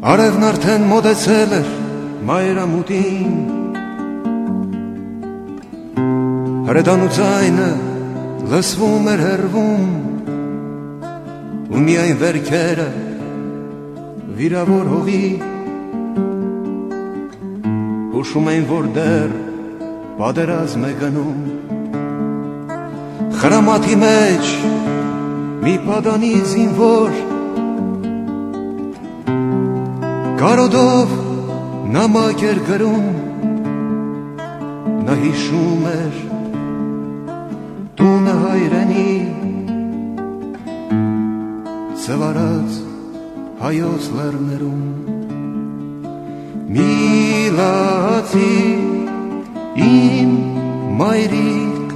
Արևն արդեն մոտեցել էր մայրամուտին, հրետանու ձայնը լսվում էր հեռվում, ու միայն վերքերը վիրավոր հողի հուշում էին, որ դեռ պատերազմ է գնում։ Խրամատի մեջ մի պատանի զինվոր կարոդով նամակ էր գրում, նա հիշում էր տունը հայրենի, ծվարած հայոց լեռներում։ Մի լացի իմ մայրիկ,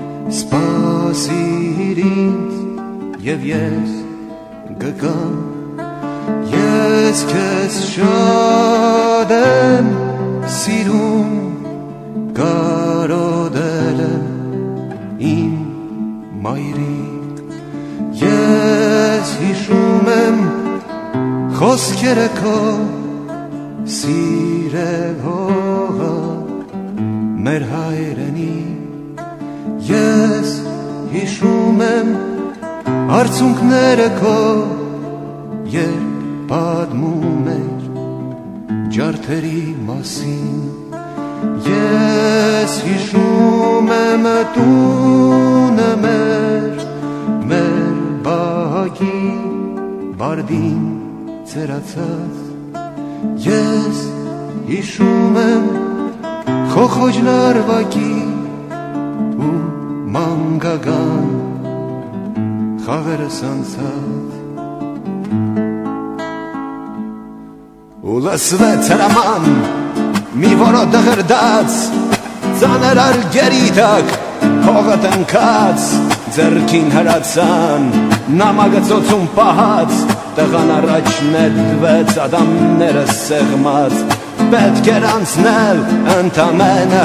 սպասիր ինձ և ես գգամ, ես քեզ շատ եմ սիրում, կարոտել եմ իմ մայրիկ, ես հիշում եմ խոսքերը քո, սիրել հողը մեր հայրենի, ես հիշում եմ արցունքները քո, երբ պատմում էր ջարդերի մասին, ես հիշում եմ տունը մեր բահակի բարդին ծերացած, ես հիշում եմ խոխոջ լարվակի ու մանգագան խաղերս անցած, ու լսվեց հրաման մի որոտ դղրդաց, ծանր արգերի տակ հողը տնքած, ձեռքին հրացան նամակը ծոցում պահած, տղան առաջ նետվեց ադամները սեղմած, պետք էր անցնել ընդամենը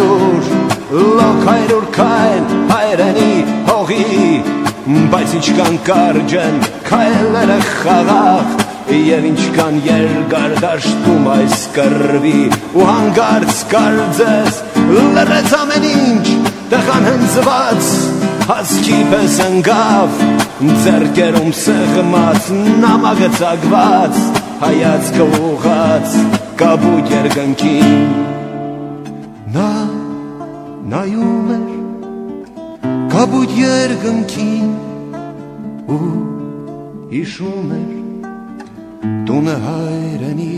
100 քայլ հայրենի հողի, բայց ինչքան կարճ են քայլերը խաղաղ, և ինչքան երկար դաշտում այս կռվի, ու հանկարծ կարծես լռեց ամեն ինչ, տղան հնձված հասկի պես ընկավ, ձեռքերում սեղմած նամակը ծակված, հայացքը ուղղած կապույտ երկնքին, նա նայում էր կապույտ երկնքին ու հիշում էր տունը հայրենի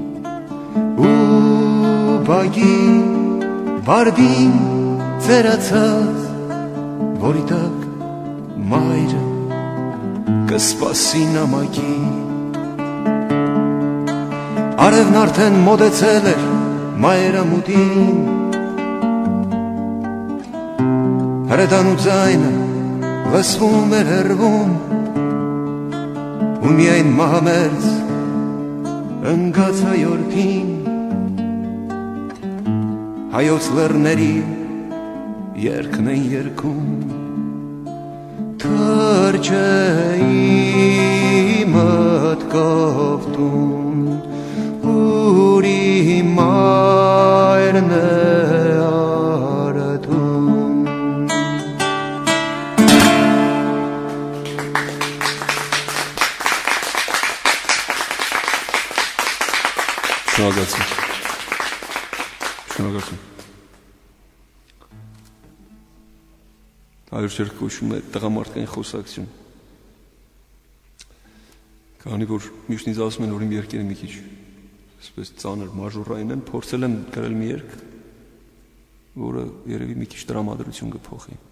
ու բագի բարդին ծերացած, որի տակ մայրը կսպասի նամակի։ Արևն արդեն մոտեցել էր մայրամուտին, հրետանու ձայնը լսվում էր հեռվում, ու միայն մահամերձ ընկած հայորդին հայոց լեռների երգն են երգում, թրջեի մտքով տուն, ուր իմ մայրն է արթուն։ Շնորհակալություն։ Շնորհակալություն։ Այո, շերտ կոչվում է տղամարդկային խոսակցություն։ Քանի որ միշտ ինձ ասում են, որ իմ երգերը մի քիչ այսպես ծանր մաժորային են, փորձել եմ գրել մի երգ, որը երևի մի քիչ տրամադրություն կփոխի։